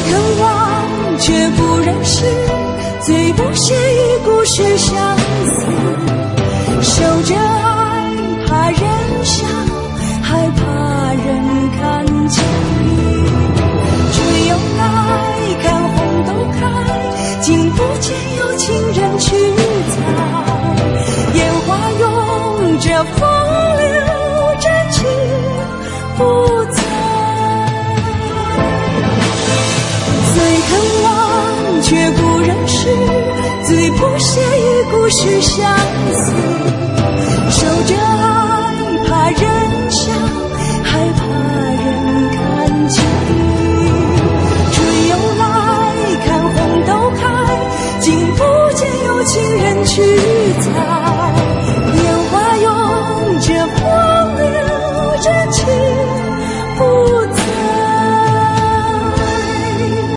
渴望却不认识，最不屑于故事相思。守着爱怕人笑，害怕人看清。只有来看红豆开，竟不见有情人去采。烟花拥着风流，真情不在。最渴望却不认识，最不屑于故事相思。守着爱怕人笑，害怕人看清。只有来看红豆开，竟不见有情人去采。